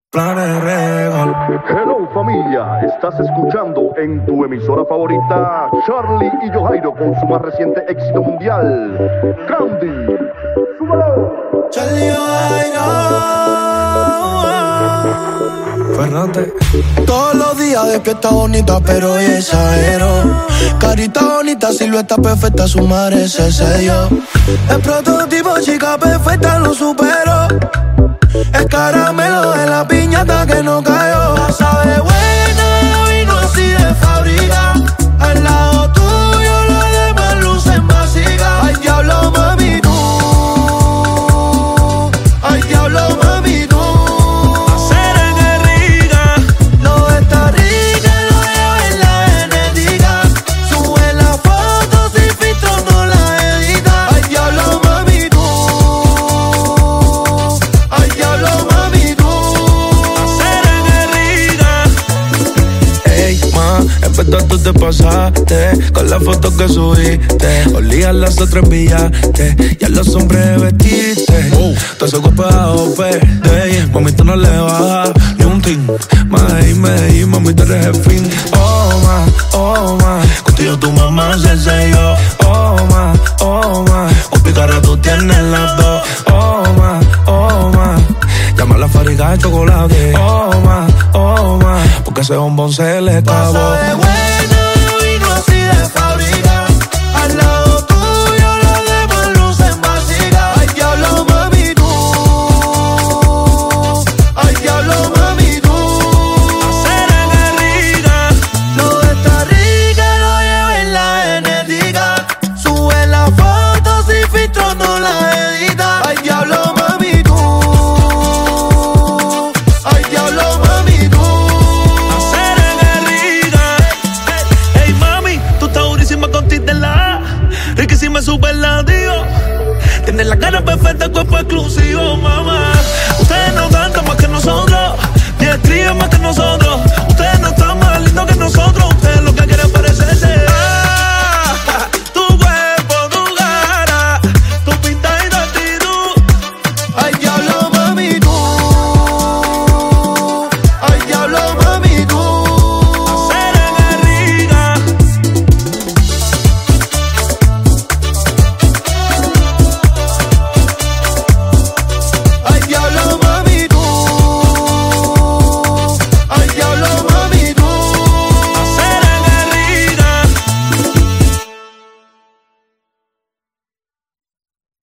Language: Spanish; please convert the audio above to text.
Planes Regal. Hello familia, estás escuchando en tu emisora favorita Charlie y Yojairo con su más reciente éxito mundial, Candy. ¡Súbalo! Charlie y Yojairo. Fernández. Todos los días despierta bonita, pero hoy exagero. Carita bonita, silueta perfecta, su madre se selló. El prototipo, chica perfecta, lo supero. Es caramelo de la piñata que no cayó. La sabe buena, vino así de fábrica. Al lado tuyo las demás lucen básicas. Ay, diablo, mami, tú. Ay, diablo, mami, tú. Hacer en rica. No está rica, lo lleva en la genética. Sube las fotos sin filtro, no la edita. Ay, diablo, mami, tú. Ay, diablo, mami, tú. Hacer en rica. Ey, ma, empezó tú te pasaste con la foto que subiste. Olías las otras enviaste y a los hombres vestiste. Todo ese cuerpo es AOP. Mami, tú no le bajas ni un tin. Medellín, mami, tú eres el fin. Oh, ma, contigo tu mamá se selló. Oh, ma, un picarra tú tienes las dos. Oh, ma, llama a la fábrica de chocolate. Oh, ma, porque ese bombón se le acabó. Pasa de buena.